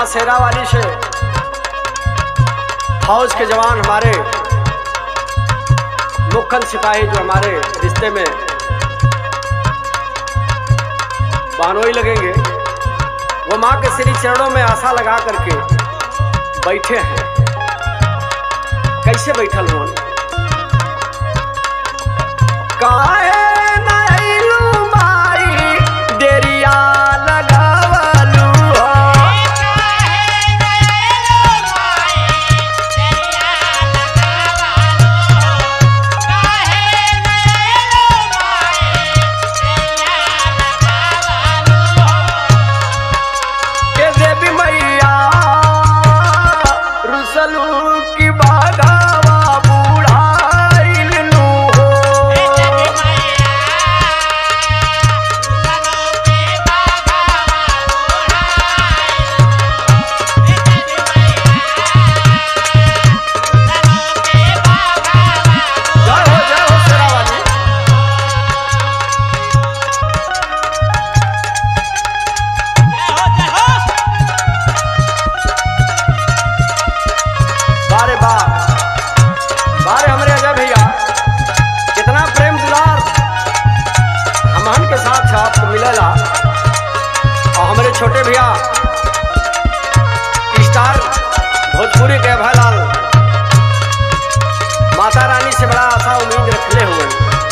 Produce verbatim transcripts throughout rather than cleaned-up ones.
शेरा वाली से फौज के जवान हमारे मुख्य सिपाही जो हमारे रिश्ते में बानोई लगेंगे, वो माँ के श्री चरणों में आशा लगा करके बैठे हैं। कैसे बैठल हो? काहे नैलू माई देरिया लगावलू हो, के देवी मैया रुसलू की बागावा बुढ़ाइल लू हो। जय हो जय हो शेरा वाली। बारे बा बारे हमरे अजय भैया, कितना प्रेम दुलार हमहन के साथ आपको मिलेला। और हमारे छोटे भैया स्टार भोजपुरी के अभयलाल माता रानी से बड़ा आशा उम्मीद रखले हुए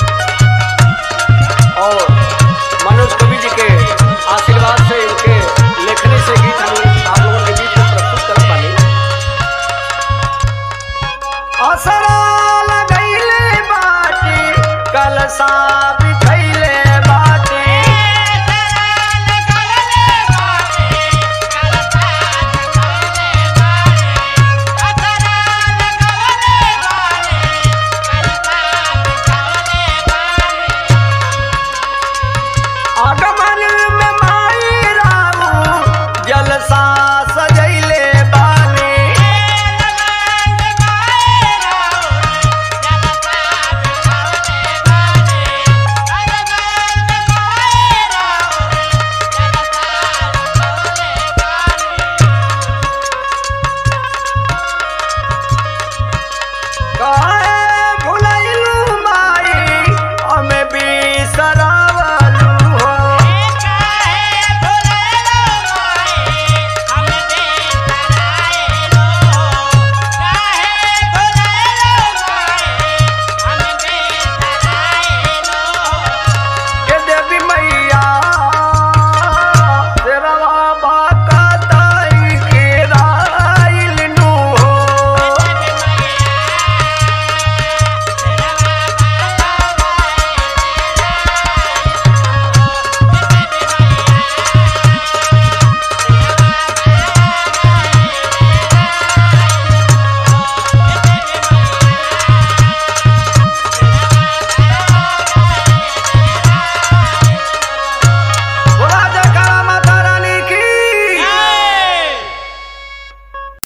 और मनोज कवि जी के आशीर्वाद से इनके लेखनी से गीत हम आप लोगों के बीच में प्रस्तुत कर पानी। असरा लगैले बाटी कलसा